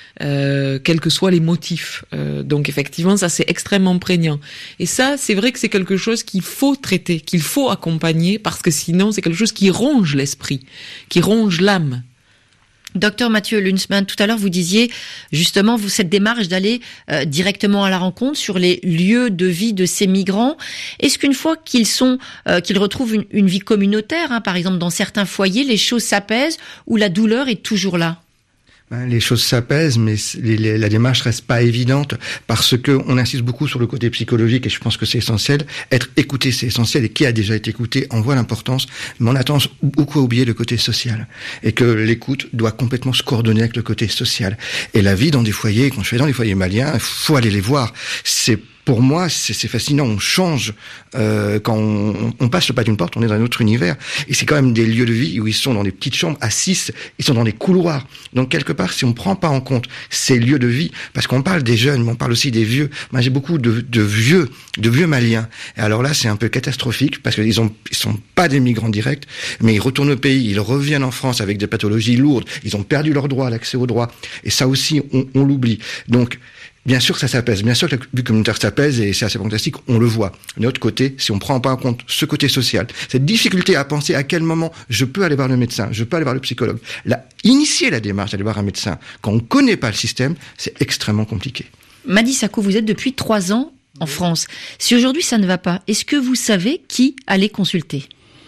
Euh, quels que soient les motifs. Euh, donc effectivement, ça c'est extrêmement prégnant. Et ça, c'est vrai que c'est quelque chose qu'il faut traiter, qu'il faut accompagner, parce que sinon c'est quelque chose qui ronge l'esprit, qui ronge l'âme. Docteur Mathieu Lunsmann, tout à l'heure vous disiez justement vous cette démarche d'aller euh, directement à la rencontre sur les lieux de vie de ces migrants. Est-ce qu'une fois qu'ils sont, euh, qu'ils retrouvent une, une vie communautaire, hein, par exemple dans certains foyers, les choses s'apaisent ou la douleur est toujours là ? Les choses s'apaisent, mais les, les, la démarche reste pas évidente parce que on insiste beaucoup sur le côté psychologique et je pense que c'est essentiel. Être écouté, c'est essentiel et qui a déjà été écouté en voit l'importance, mais on a tendance beaucoup à oublier le côté social et que l'écoute doit complètement se coordonner avec le côté social. Et la vie dans des foyers, quand je suis dans les foyers maliens, il faut aller les voir. C'est Pour moi, c'est, c'est fascinant. On change euh, quand on, on passe le pas d'une porte, on est dans un autre univers. Et c'est quand même des lieux de vie où ils sont dans des petites chambres à six, ils sont dans des couloirs. Donc quelque part, si on prend pas en compte ces lieux de vie, parce qu'on parle des jeunes, mais on parle aussi des vieux. Moi, j'ai beaucoup de, de vieux, de vieux Maliens. Et alors là, c'est un peu catastrophique parce qu'ils ont, ils sont pas des migrants directs, mais ils retournent au pays, ils reviennent en France avec des pathologies lourdes. Ils ont perdu leur droit, l'accès au droit. Et ça aussi, on, on l'oublie. Donc bien sûr que ça s'apaise, bien sûr que la vie communautaire s'apaise et c'est assez fantastique, on le voit. De l'autre côté, si on prend pas en compte ce côté social, cette difficulté à penser à quel moment je peux aller voir le médecin, je peux aller voir le psychologue, là, initier la démarche d'aller voir un médecin, quand on connaît pas le système, c'est extrêmement compliqué. Madi Sako, vous êtes depuis trois ans en France. Si aujourd'hui ça ne va pas, est-ce que vous savez qui aller consulter ?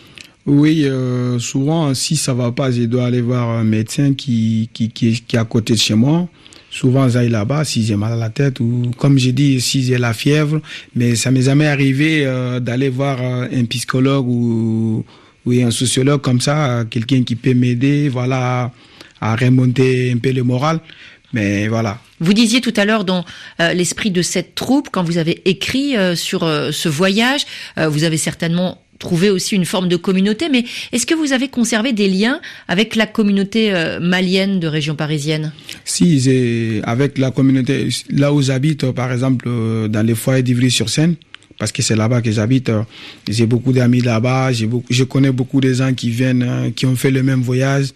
Oui, euh, souvent, si ça va pas, je dois aller voir un médecin qui, qui, qui, qui est à côté de chez moi. Souvent, j'aille là-bas si j'ai mal à la tête ou, comme j'ai dit, si j'ai la fièvre. Mais ça m'est jamais arrivé euh, d'aller voir euh, un psychologue ou, ou un sociologue comme ça, euh, quelqu'un qui peut m'aider, voilà, à remonter un peu le moral. Mais voilà. Vous disiez tout à l'heure dans euh, l'esprit de cette troupe, quand vous avez écrit euh, sur euh, ce voyage, euh, vous avez certainement trouvé aussi une forme de communauté, mais est-ce que vous avez conservé des liens avec la communauté euh, malienne de région parisienne ? Si, j'ai, avec la communauté, là où j'habite, par exemple, euh, dans les foyers d'Ivry-sur-Seine, parce que c'est là-bas que j'habite, euh, j'ai beaucoup d'amis là-bas, j'ai beaucoup, je connais beaucoup de gens qui viennent, euh, qui ont fait le même voyage.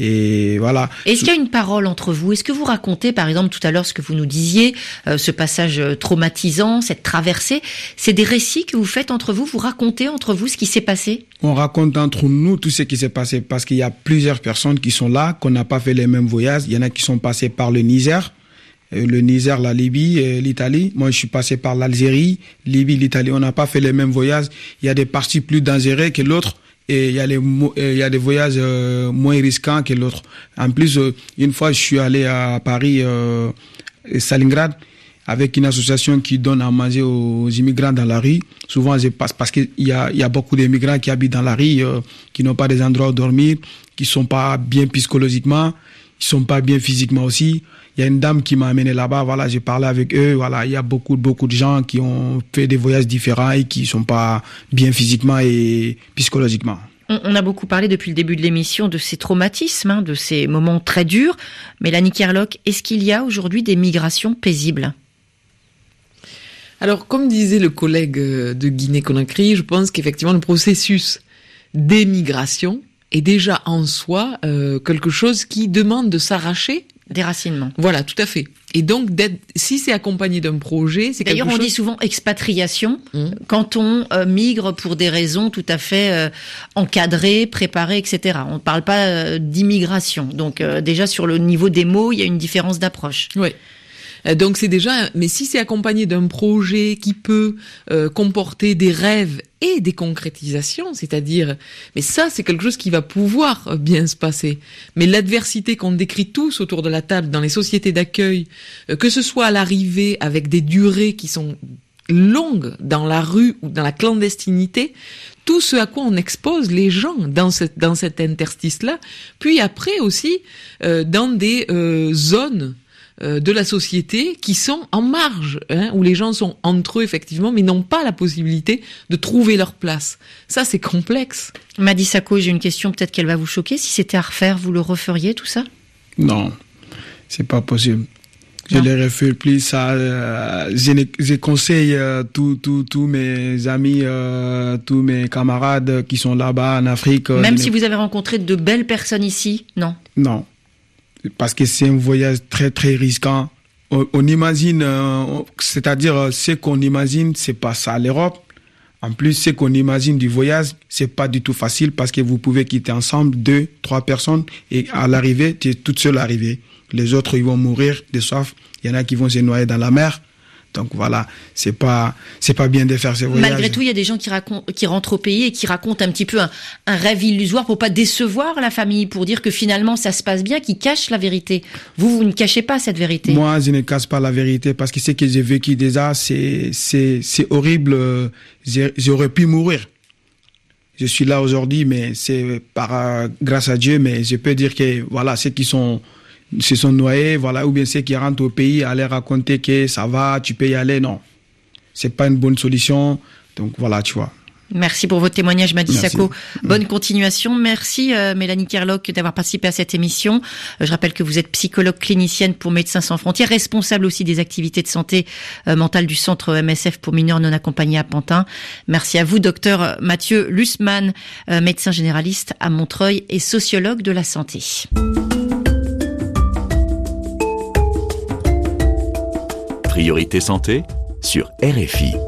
Et voilà. Est-ce qu'il y a une parole entre vous ? Est-ce que vous racontez, par exemple, tout à l'heure, ce que vous nous disiez, euh, ce passage traumatisant, cette traversée, c'est des récits que vous faites entre vous, vous racontez entre vous ce qui s'est passé ? On raconte entre nous tout ce qui s'est passé parce qu'il y a plusieurs personnes qui sont là, qu'on n'a pas fait les mêmes voyages. Il y en a qui sont passés par le Niger, le Niger, la Libye, et l'Italie. Moi, je suis passé par l'Algérie, Libye, l'Italie. On n'a pas fait les mêmes voyages. Il y a des parties plus dangereuses que l'autre. Et il y a les, il y a des voyages euh, moins risquants que l'autre. En plus, euh, une fois, je suis allé à Paris, euh, Stalingrad, avec une association qui donne à manger aux immigrants dans la rue. Souvent, je passe parce qu'il y a, il y a beaucoup d'immigrants qui habitent dans la rue, euh, qui n'ont pas des endroits où dormir, qui sont pas bien psychologiquement, qui sont pas bien physiquement aussi. Il y a une dame qui m'a amené là-bas, voilà, j'ai parlé avec eux, voilà, il y a beaucoup, beaucoup de gens qui ont fait des voyages différents et qui sont pas bien physiquement et psychologiquement. On a beaucoup parlé depuis le début de l'émission de ces traumatismes, hein, de ces moments très durs. Mélanie Kerlock, est-ce qu'il y a aujourd'hui des migrations paisibles ? Alors, comme disait le collègue de Guinée-Conakry, je pense qu'effectivement le processus d'émigration est déjà en soi euh, quelque chose qui demande de s'arracher. Déracinement. Voilà, tout à fait. Et donc, d'être, si c'est accompagné d'un projet, c'est D'ailleurs, quelque chose... on dit souvent expatriation mmh. quand on euh, migre pour des raisons tout à fait euh, encadrées, préparées, et cetera. On ne parle pas euh, d'immigration. Donc, euh, déjà, sur le niveau des mots, il y a une différence d'approche. Oui. Donc c'est déjà, mais si c'est accompagné d'un projet qui peut euh, comporter des rêves et des concrétisations, c'est-à-dire, mais ça c'est quelque chose qui va pouvoir bien se passer. Mais l'adversité qu'on décrit tous autour de la table dans les sociétés d'accueil, euh, que ce soit à l'arrivée avec des durées qui sont longues dans la rue ou dans la clandestinité, tout ce à quoi on expose les gens dans cette dans cet interstice-là, puis après aussi euh, dans des euh, zones de la société qui sont en marge, hein, où les gens sont entre eux effectivement, mais n'ont pas la possibilité de trouver leur place. Ça, c'est complexe. Madi Sako, j'ai une question, peut-être qu'elle va vous choquer. Si c'était à refaire, vous le referiez, tout ça ? Non, c'est pas possible. Je les refais plus. Ça, euh, je, je conseille euh, tous tous tous mes amis, euh, tous mes camarades qui sont là-bas en Afrique. Même je si vous avez rencontré de belles personnes ici, non? Non, parce que c'est un voyage très très risquant. On, on imagine, euh, c'est-à-dire ce qu'on imagine, c'est pas ça l'Europe. En plus, ce qu'on imagine du voyage, c'est pas du tout facile parce que vous pouvez quitter ensemble deux, trois personnes et à l'arrivée, tu es toute seule arrivée. Les autres, ils vont mourir de soif. Il y en a qui vont se noyer dans la mer. Donc voilà, c'est pas, c'est pas bien de faire ces voyages. Malgré tout, il y a des gens qui racontent, qui rentrent au pays et qui racontent un petit peu un, un rêve illusoire pour pas décevoir la famille, pour dire que finalement ça se passe bien, qui cachent la vérité. Vous, vous ne cachez pas cette vérité. Moi, je ne cache pas la vérité parce que ce que j'ai vécu déjà, c'est, c'est, c'est horrible. J'ai, j'aurais pu mourir. Je suis là aujourd'hui, mais c'est par, grâce à Dieu, mais je peux dire que voilà, ceux qui sont, se sont noyés, voilà, ou bien ceux qui rentrent au pays, aller raconter que ça va, tu peux y aller, non. C'est pas une bonne solution. Donc voilà, tu vois. Merci pour votre témoignage, Madi Sako. Bonne continuation. Merci, euh, Mélanie Kerlock, d'avoir participé à cette émission. Euh, je rappelle que vous êtes psychologue clinicienne pour Médecins sans frontières, responsable aussi des activités de santé euh, mentale du centre M S F pour mineurs non accompagnés à Pantin. Merci à vous, docteur Mathieu Lussmann, euh, médecin généraliste à Montreuil et sociologue de la santé. Priorité santé sur R F I.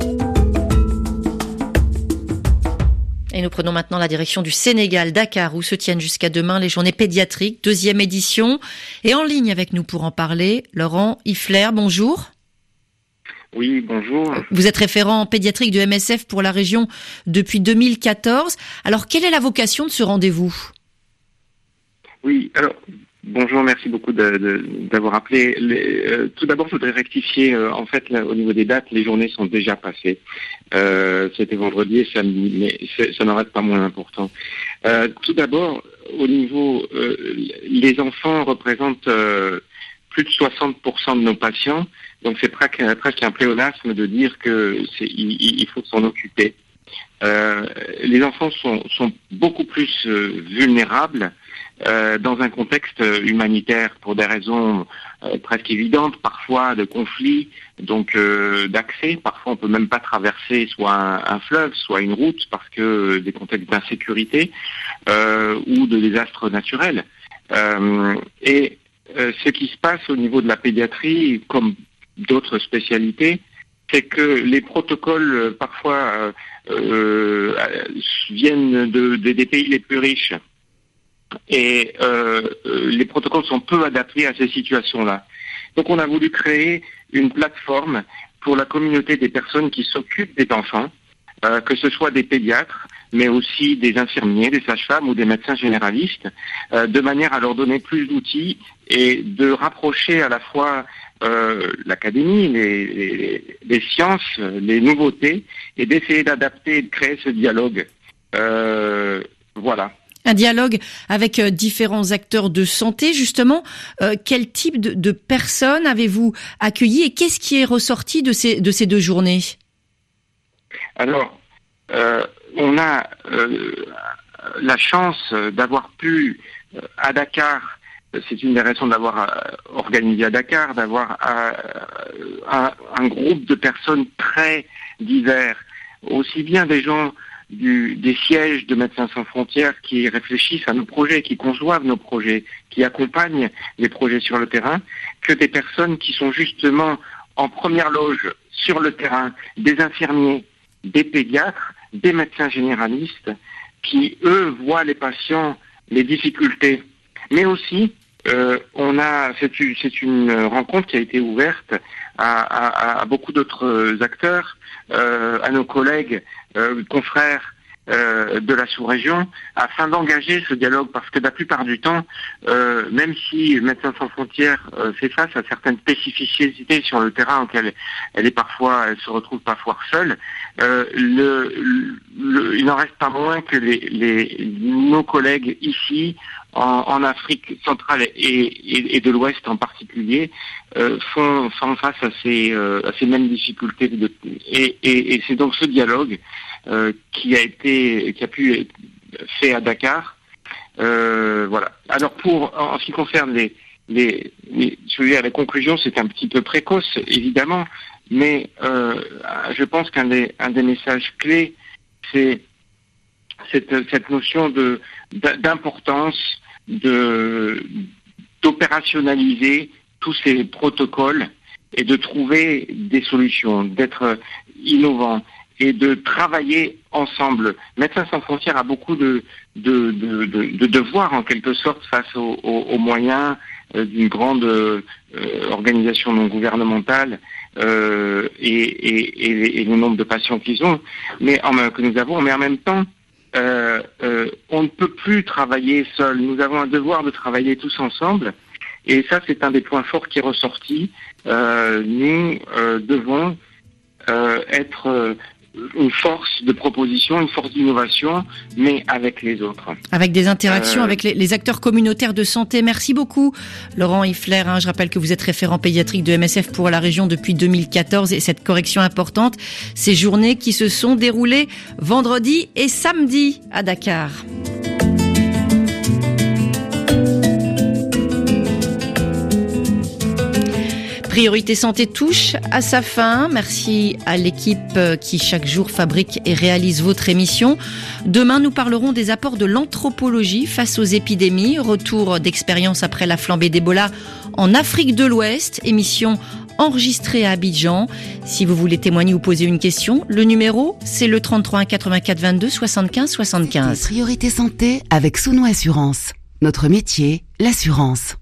Et nous prenons maintenant la direction du Sénégal, Dakar, où se tiennent jusqu'à demain les journées pédiatriques, deuxième édition. Et en ligne avec nous pour en parler, Laurent Ifler, bonjour. Oui, bonjour. Vous êtes référent pédiatrique de M S F pour la région depuis deux mille quatorze. Alors, quelle est la vocation de ce rendez-vous ? Oui, alors... Bonjour, merci beaucoup de, de, d'avoir appelé. Les, euh, tout d'abord, je voudrais rectifier. Euh, en fait, là, au niveau des dates, les journées sont déjà passées. Euh, c'était vendredi et samedi, mais ça n'en reste pas moins important. Euh, tout d'abord, au niveau, euh, les enfants représentent euh, plus de soixante pour cent de nos patients, donc c'est presque, presque un pléonasme de dire que c'est, il, il faut s'en occuper. Euh, les enfants sont, sont beaucoup plus euh, vulnérables. Euh, dans un contexte humanitaire pour des raisons euh, presque évidentes, parfois de conflits, donc euh, d'accès. Parfois, on peut même pas traverser soit un, un fleuve, soit une route, parce que des contextes d'insécurité euh, ou de désastres naturels. Euh, et euh, ce qui se passe au niveau de la pédiatrie, comme d'autres spécialités, c'est que les protocoles euh, parfois euh, euh, viennent de, de, des pays les plus riches. Et euh, les protocoles sont peu adaptés à ces situations-là. Donc on a voulu créer une plateforme pour la communauté des personnes qui s'occupent des enfants, euh, que ce soit des pédiatres, mais aussi des infirmiers, des sages-femmes ou des médecins généralistes, euh, de manière à leur donner plus d'outils et de rapprocher à la fois euh, l'académie, les, les, les sciences, les nouveautés, et d'essayer d'adapter et de créer ce dialogue. Euh, voilà. Un dialogue avec euh, différents acteurs de santé, justement. Euh, quel type de, de personnes avez-vous accueilli et qu'est-ce qui est ressorti de ces, de ces deux journées ? Alors, euh, on a euh, la chance d'avoir pu, euh, à Dakar, c'est une des raisons d'avoir euh, organisé à Dakar, d'avoir euh, un, un groupe de personnes très divers, aussi bien des gens Du, des sièges de Médecins sans frontières qui réfléchissent à nos projets, qui conçoivent nos projets, qui accompagnent les projets sur le terrain, que des personnes qui sont justement en première loge sur le terrain, des infirmiers, des pédiatres, des médecins généralistes, qui, eux, voient les patients, les difficultés. Mais aussi, euh, on a, c'est une, c'est une rencontre qui a été ouverte à, à, à beaucoup d'autres acteurs, euh, à nos collègues, Euh, confrères euh, de la sous-région, afin d'engager ce dialogue, parce que la plupart du temps, euh, même si Médecins sans frontières euh, fait face à certaines spécificités sur le terrain auquel elle est parfois, elle se retrouve parfois seule, euh, le, le, il n'en reste pas moins que les, les, nos collègues ici, en, en Afrique centrale et, et, et de l'Ouest en particulier, euh, font, font face à ces, euh, à ces mêmes difficultés. De, et, et, et c'est donc ce dialogue euh, qui a été, qui a pu être fait à Dakar. Euh, voilà. Alors pour, en ce qui concerne les, les, les, je veux dire, les conclusions, c'est un petit peu précoce, évidemment, mais euh, je pense qu'un des, un des messages clés, c'est cette, cette notion de d'importance de d'opérationnaliser tous ces protocoles et de trouver des solutions, d'être innovant et de travailler ensemble. Médecins sans frontières a beaucoup de, de, de, de, de devoirs en quelque sorte face aux, aux, aux moyens euh, d'une grande euh, organisation non gouvernementale euh, et, et, et, et le nombre de patients qu'ils ont, mais en, que nous avons, mais en même temps, euh, euh, on ne peut plus travailler seul. Nous avons un devoir de travailler tous ensemble. Et ça, c'est un des points forts qui est ressorti. Euh, nous euh, devons euh, être euh, une force de proposition, une force d'innovation, mais avec les autres. Avec des interactions euh... avec les, les acteurs communautaires de santé. Merci beaucoup, Laurent Iffler. Hein, je rappelle que vous êtes référent pédiatrique de M S F pour la région depuis deux mille quatorze. Et cette correction importante, ces journées qui se sont déroulées vendredi et samedi à Dakar. Priorité Santé touche à sa fin. Merci à l'équipe qui chaque jour fabrique et réalise votre émission. Demain, nous parlerons des apports de l'anthropologie face aux épidémies. Retour d'expérience après la flambée d'Ebola en Afrique de l'Ouest. Émission enregistrée à Abidjan. Si vous voulez témoigner ou poser une question, le numéro, c'est le trente-trois un quatre-vingt-quatre vingt-deux soixante-quinze soixante-quinze. Priorité Santé avec Souno Assurance. Notre métier, l'assurance.